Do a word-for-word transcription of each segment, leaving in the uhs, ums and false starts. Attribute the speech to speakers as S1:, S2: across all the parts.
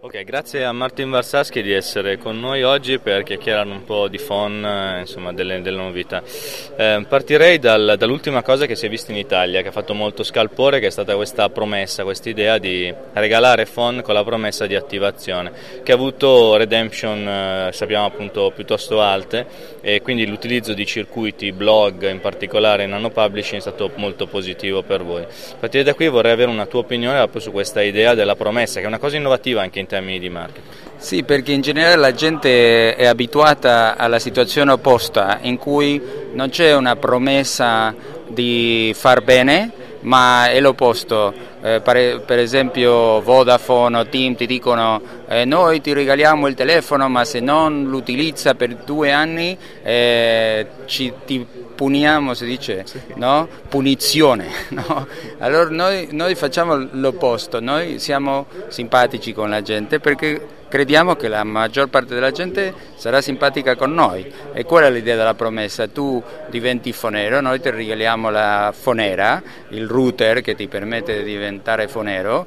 S1: Ok, grazie a Martin Varsaschi di essere con noi oggi per chiacchierare un po' di phon, insomma, delle, delle novità. Eh, partirei dal, dall'ultima cosa che si è vista in Italia, che ha fatto molto scalpore, che è stata questa promessa, questa idea di regalare phon con la promessa di attivazione, che ha avuto redemption, eh, sappiamo appunto, piuttosto alte, e quindi l'utilizzo di circuiti, blog, in particolare nano publishing, è stato molto positivo per voi. A partire da qui vorrei avere una tua opinione proprio su questa idea della promessa, che è una cosa innovativa anche in termini di marketing.
S2: Sì, perché in generale la gente è abituata alla situazione opposta, in cui non c'è una promessa di far bene, ma è l'opposto. Eh, per, per esempio Vodafone o Team ti dicono eh, noi ti regaliamo il telefono, ma se non lo utilizza per due anni eh, ci, ti puniamo, si dice, no? Punizione, no? Allora noi, noi facciamo l'opposto, noi siamo simpatici con la gente perché crediamo che la maggior parte della gente sarà simpatica con noi, e quella è l'idea della promessa: tu diventi fonero, noi ti regaliamo la fonera, il router che ti permette di diventare fonero,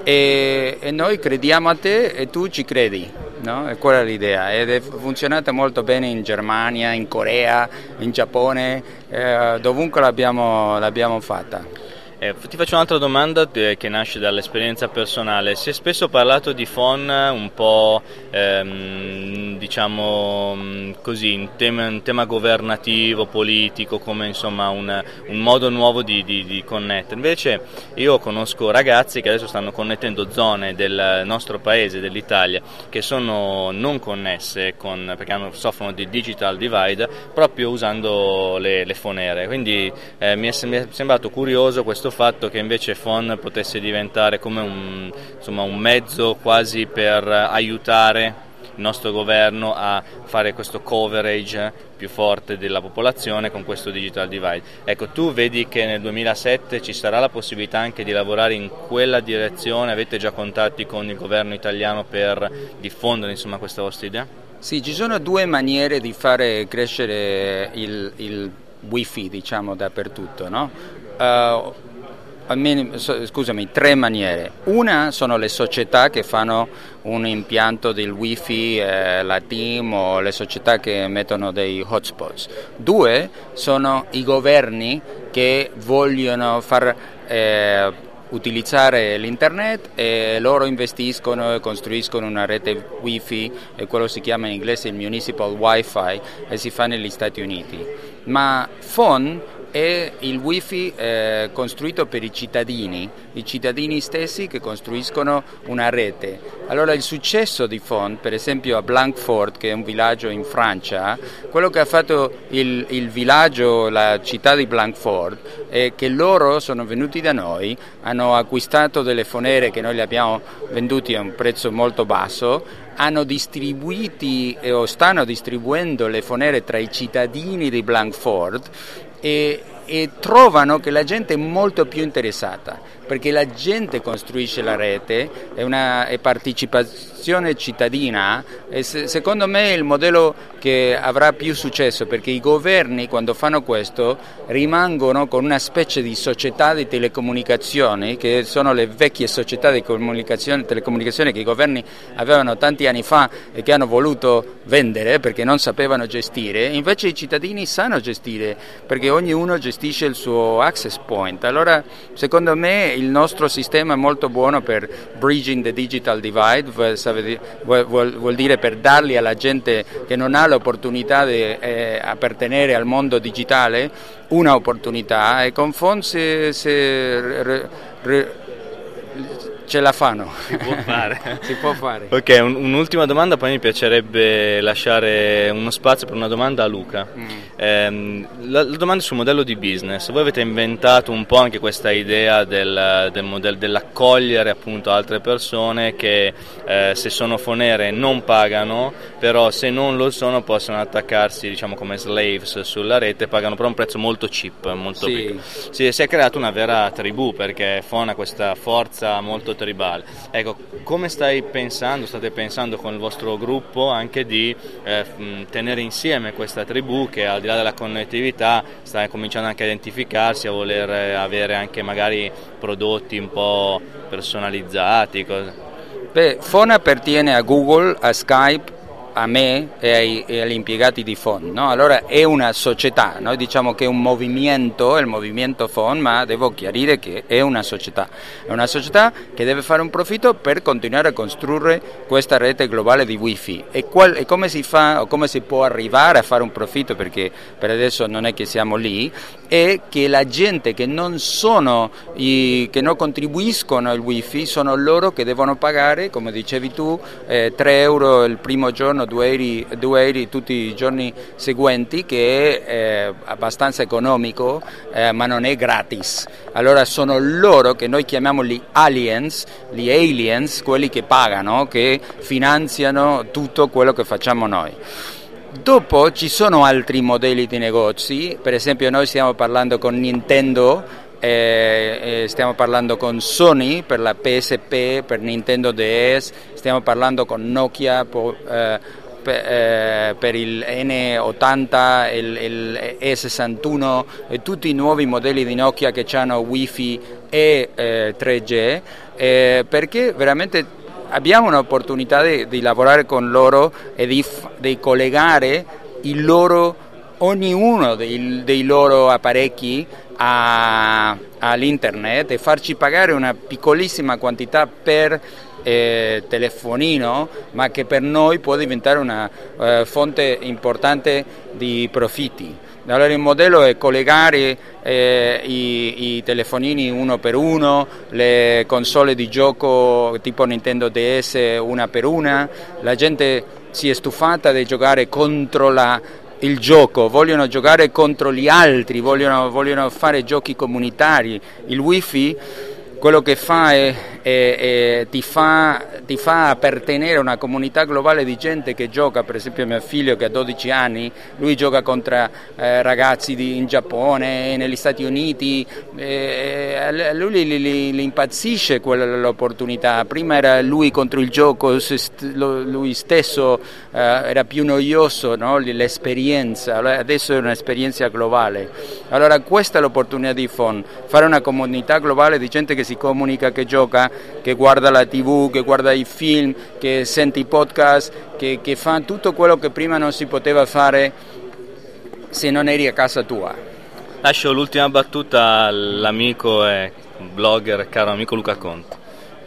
S2: e, e noi crediamo a te e tu ci credi, no? E quella è l'idea, ed è funzionata molto bene in Germania, in Corea, in Giappone, eh, dovunque l'abbiamo, l'abbiamo fatta.
S1: Eh, ti faccio un'altra domanda eh, che nasce dall'esperienza personale. Si è spesso parlato di phon un po' ehm, diciamo così in tema, in tema governativo, politico, come insomma un, un modo nuovo di, di, di connettere. Invece io conosco ragazzi che adesso stanno connettendo zone del nostro paese, dell'Italia, che sono non connesse con, perché hanno, soffrono di digital divide, proprio usando le, le fonere. Quindi eh, mi, è, mi è sembrato curioso questo fatto che invece phon potesse diventare come un, insomma, un mezzo quasi per aiutare il nostro governo a fare questo coverage più forte della popolazione con questo digital divide. Ecco, tu vedi che nel duemilasette ci sarà la possibilità anche di lavorare in quella direzione? Avete già contatti con il governo italiano per diffondere, insomma, questa vostra idea?
S2: Sì, ci sono due maniere di fare crescere il, il wifi, diciamo, dappertutto, no? Uh, Almeno, scusami, tre maniere. Una sono le società che fanno un impianto del wifi, eh, la Team o le società che mettono dei hotspots. Due sono i governi che vogliono far eh, utilizzare l'internet, e loro investiscono e costruiscono una rete wifi, e quello si chiama in inglese il municipal wifi, e si fa negli Stati Uniti. Ma phon è il wifi eh, costruito per i cittadini, i cittadini stessi che costruiscono una rete. Allora il successo di phon, per esempio a Blanquefort, che è un villaggio in Francia, quello che ha fatto il, il villaggio, la città di Blanquefort, è che loro sono venuti da noi, hanno acquistato delle fonere che noi le abbiamo venduti a un prezzo molto basso, hanno distribuiti eh, o stanno distribuendo le fonere tra i cittadini di Blanquefort, e, e trovano che la gente è molto più interessata, perché la gente costruisce la rete, è una è partecipazione cittadina, e se, secondo me è il modello che avrà più successo, perché i governi quando fanno questo rimangono con una specie di società di telecomunicazioni, che sono le vecchie società di comunicazione, telecomunicazione che i governi avevano tanti anni fa e che hanno voluto vendere perché non sapevano gestire. Invece i cittadini sanno gestire, perché ognuno gestisce il suo access point. Allora secondo me il nostro sistema è molto buono per bridging the digital divide, vuol, vuol, vuol dire per darli alla gente che non ha l'opportunità di eh, appartenere al mondo digitale una opportunità, e con phon se, se re, re, ce la fanno.
S1: Si può fare.
S2: Si può fare.
S1: Ok, un, un'ultima domanda, poi mi piacerebbe lasciare uno spazio per una domanda a Luca. Mm. Eh, la, la domanda è sul modello di business. Voi avete inventato un po' anche questa idea del, del modello, dell'accogliere appunto altre persone che eh, se sono fonere non pagano, però se non lo sono possono attaccarsi, diciamo, come slaves sulla rete, pagano però un prezzo molto cheap, molto
S2: sì.
S1: piccolo. Si, si è creata una vera tribù, perché phon ha questa forza molto tribale. Ecco, come stai pensando, state pensando con il vostro gruppo anche di eh, tenere insieme questa tribù che al di là della connettività sta cominciando anche a identificarsi, a voler avere anche magari prodotti un po' personalizzati, cose.
S2: Beh, Phone appartiene a Google, a Skype, a me e, ai, e agli impiegati di Phone, no? Allora è una società, noi diciamo che è un movimento, il movimento Phone, ma devo chiarire che è una società, è una società che deve fare un profitto per continuare a costruire questa rete globale di wifi. E, qual, e come si fa o come si può arrivare a fare un profitto, perché per adesso non è che siamo lì, è che la gente che non sono i, che non contribuiscono al wifi sono loro che devono pagare, come dicevi tu, eh, tre euro il primo giorno, due euro tutti i giorni seguenti, che è eh, abbastanza economico, eh, ma non è gratis. Allora sono loro che noi chiamiamo gli aliens, gli aliens, quelli che pagano, che finanziano tutto quello che facciamo noi. Dopo ci sono altri modelli di negozi, per esempio noi stiamo parlando con Nintendo, eh, eh, stiamo parlando con Sony per la P S P, per Nintendo D S, stiamo parlando con Nokia po, eh, per, eh, per il N ottanta, il, il E sessantuno e tutti i nuovi modelli di Nokia che hanno Wi-Fi e eh, tre G, eh, perché veramente abbiamo un'opportunità di, di lavorare con loro e di, di collegare il loro, ognuno dei, dei loro apparecchi a, all'internet e farci pagare una piccolissima quantità per eh, telefonino, ma che per noi può diventare una eh, fonte importante di profitti. Allora il modello è collegare eh, i, i telefonini uno per uno, le console di gioco tipo Nintendo D S una per una, la gente si è stufata di giocare contro la, il gioco, vogliono giocare contro gli altri, vogliono, vogliono fare giochi comunitari. Il Wi-Fi quello che fa è, è, è ti fa ti fa appartenere a una comunità globale di gente che gioca. Per esempio mio figlio che ha dodici anni, lui gioca contro eh, ragazzi di, in Giappone, negli Stati Uniti, eh, lui li, li, li impazzisce quell'opportunità. Prima era lui contro il gioco, lui stesso eh, era più noioso, no? L'esperienza, adesso è un'esperienza globale. Allora questa è l'opportunità di Phone, fare una comunità globale di gente che si comunica, che gioca, che guarda la tivù, che guarda i film, che sente i podcast, che, che fa tutto quello che prima non si poteva fare se non eri a casa tua.
S1: Lascio l'ultima battuta all'amico e blogger, caro amico Luca Conte.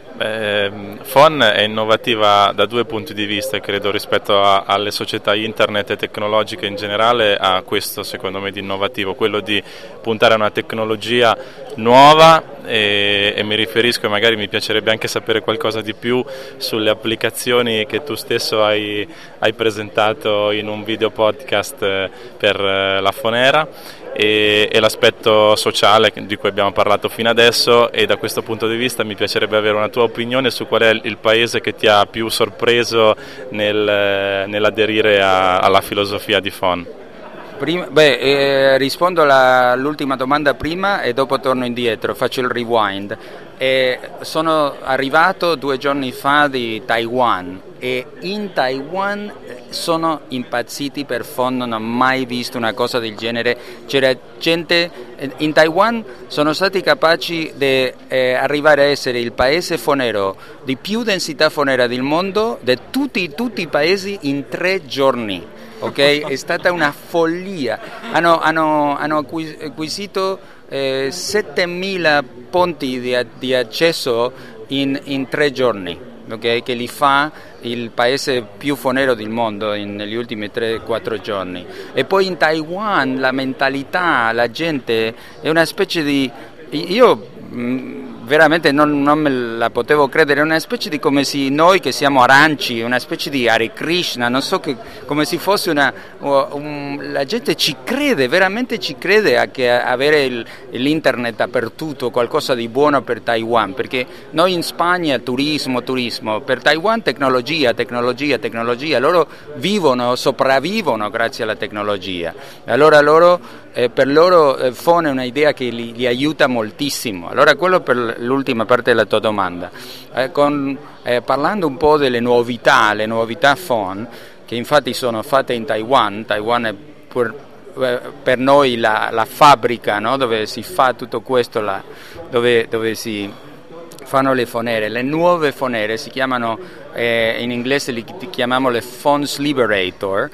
S3: Eh, Phone è innovativa da due punti di vista, credo, rispetto a, alle società internet e tecnologiche in generale. Ha questo secondo me di innovativo, quello di puntare a una tecnologia nuova, e, e mi riferisco, e magari mi piacerebbe anche sapere qualcosa di più sulle applicazioni che tu stesso hai, hai presentato in un video podcast per la Phonera, e, e l'aspetto sociale di cui abbiamo parlato fino adesso. E da questo punto di vista mi piacerebbe avere una tua opinione su qual è il paese che ti ha più sorpreso nel, nell'aderire a, alla filosofia di Phone.
S2: Prima, beh, eh, rispondo alla, all'ultima domanda prima e dopo torno indietro, faccio il rewind. Eh, sono arrivato due giorni fa di Taiwan e in Taiwan sono impazziti per Phone, non ho mai visto una cosa del genere. C'era gente in Taiwan, sono stati capaci di eh, arrivare a essere il paese fonero di più densità fonera del mondo, di tutti, tutti i paesi, in tre giorni. Okay? È stata una follia. Hanno, hanno, hanno acquisito eh, settemila punti di, di accesso in, in tre giorni, okay? Che li fa il paese più fonero del mondo in, negli ultimi tre quattro giorni. E poi in Taiwan la mentalità, la gente è una specie di... Io mh, veramente non, non me la potevo credere, è una specie di, come se noi che siamo aranci, una specie di Hare Krishna, non so, che come se fosse una, un, la gente ci crede, veramente ci crede a che avere il, l'internet dappertutto, qualcosa di buono per Taiwan, perché noi in Spagna turismo, turismo, per Taiwan tecnologia, tecnologia, tecnologia, loro vivono, sopravvivono grazie alla tecnologia. Allora loro Eh, per loro eh, Phone è un'idea che li, li aiuta moltissimo. Allora quello per l'ultima parte della tua domanda, eh, con, eh, parlando un po' delle novità, le novità Phone, che infatti sono fatte in Taiwan. Taiwan è per, eh, per noi la, la fabbrica, no? Dove si fa tutto questo, la, dove, dove si fanno le fonere, le nuove fonere si chiamano, eh, in inglese li chiamiamo le Fonts Liberator,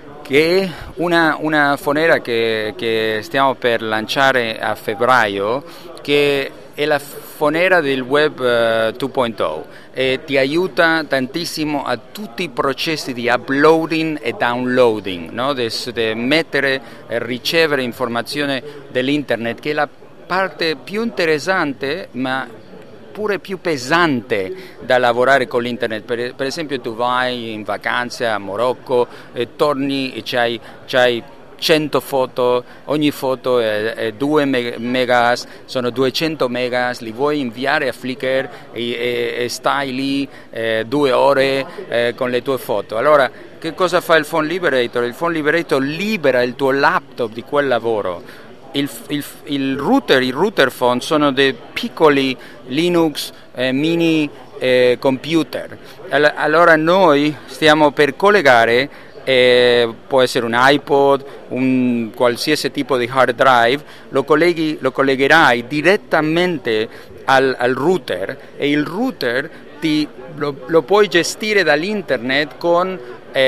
S2: che è una, una fonera che, che stiamo per lanciare a febbraio, che è la fonera del web uh, due punto zero e ti aiuta tantissimo a tutti i processi di uploading e downloading, no? di mettere e ricevere informazione dell'internet, che è la parte più interessante ma pure più pesante da lavorare con l'internet. Per, per esempio tu vai in vacanza a Marocco e torni e c'hai, c'hai cento foto, ogni foto è, è due megas, sono duecento megas, li vuoi inviare a Flickr e, e, e stai lì eh, due ore eh, con le tue foto. Allora, che cosa fa il Phone Liberator? Il Phone Liberator libera il tuo laptop di quel lavoro. Il, il, il router, i router phone sono dei piccoli Linux eh, mini eh, computer. Allora noi stiamo per collegare, eh, può essere un iPod, un qualsiasi tipo di hard drive, lo, colleghi, lo collegherai direttamente al, al router e il router ti, lo, lo puoi gestire dall'internet con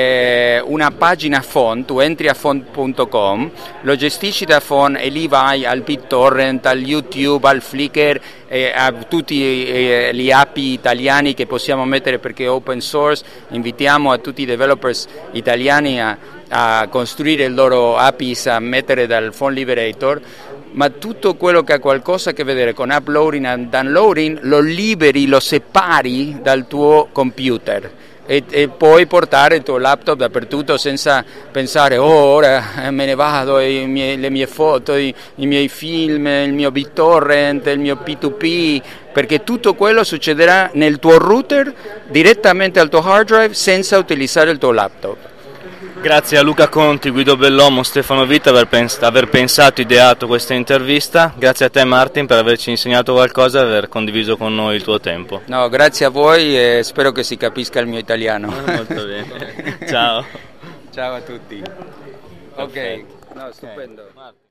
S2: eh, una pagina phone. Tu entri a phone punto com, lo gestisci da phone e lì vai al BitTorrent, al YouTube, al Flickr, eh, a tutti eh, gli A P I italiani che possiamo mettere perché è open source. Invitiamo a tutti i developers italiani a, a costruire il loro A P Is, a mettere dal Phone Liberator, ma tutto quello che ha qualcosa a che vedere con uploading e downloading lo liberi, lo separi dal tuo computer e, e puoi portare il tuo laptop dappertutto senza pensare oh ora me ne vado, i miei, le mie foto, i, i miei film, il mio BitTorrent, il mio P due P, perché tutto quello succederà nel tuo router direttamente al tuo hard drive senza utilizzare il tuo laptop.
S1: Grazie a Luca Conti, Guido Bellomo, Stefano Vita aver, pens- aver pensato e ideato questa intervista. Grazie a te Martin per averci insegnato qualcosa e aver condiviso con noi il tuo tempo.
S2: No, grazie a voi e spero che si capisca il mio italiano.
S1: Molto bene. Ciao.
S2: Ciao a tutti.
S1: Perfetto.
S2: Ok, no, stupendo. Okay.